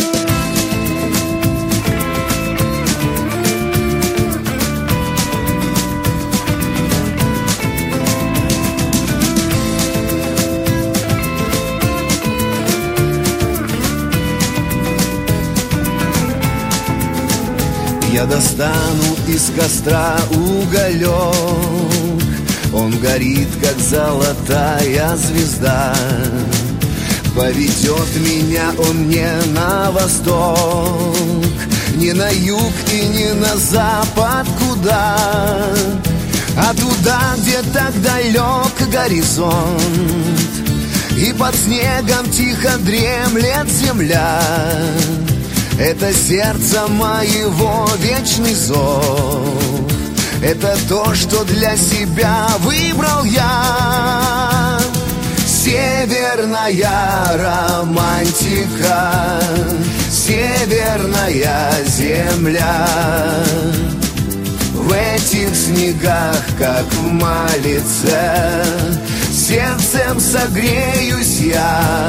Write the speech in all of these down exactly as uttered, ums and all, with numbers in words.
Я достану из костра уголек, он горит, как золотая звезда. Поведет меня он не на восток, не на юг и не на запад, куда, а туда, где так далек горизонт, и под снегом тихо дремлет земля. Это сердце моего вечный зов, это то, что для себя выбрал я. Северная романтика, северная земля. В этих снегах, как в малице, сердцем согреюсь я.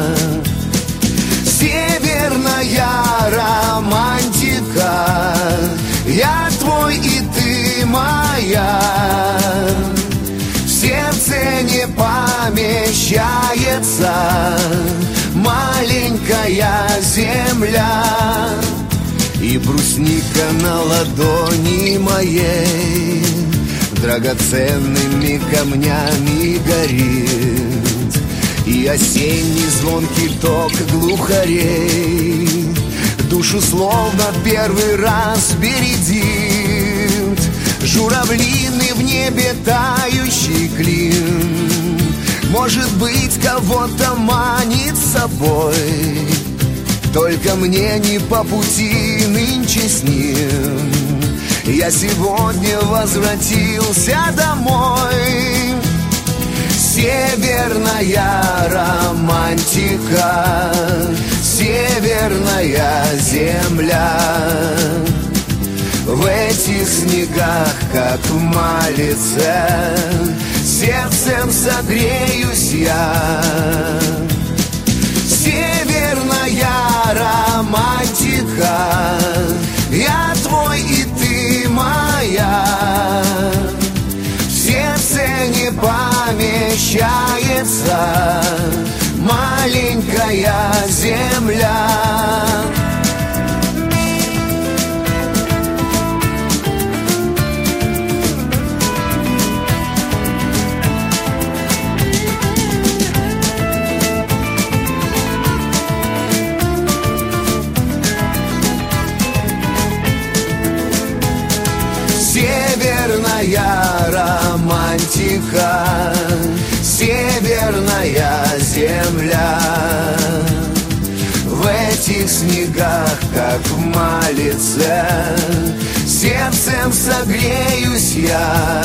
Северная романтика, я твой и ты моя. В сердце не помещается маленькая земля, и брусника на ладони моей драгоценными камнями горит, и осенний звонкий ток глухарей душу словно первый раз бередит. Журавлины в небе тающий клин, может быть, кого-то манит с собой, только мне не по пути нынче с ним. Я сегодня возвратился домой. Северная романтика, северная земля. В этих снегах, как в малице, сердцем согреюсь я. Северная романтика, я твой и ты моя. В сердце не помещается маленькая земля. Северная романтика, северная земля. В этих снегах, как в малице, сердцем согреюсь я.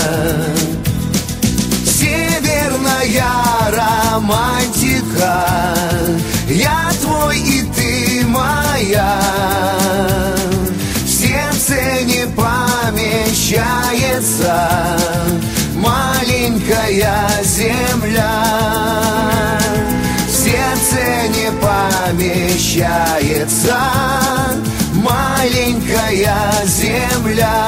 Северная романтика, я твой и ты моя. В сердце не помещается маленькая земля. В сердце не помещается маленькая земля.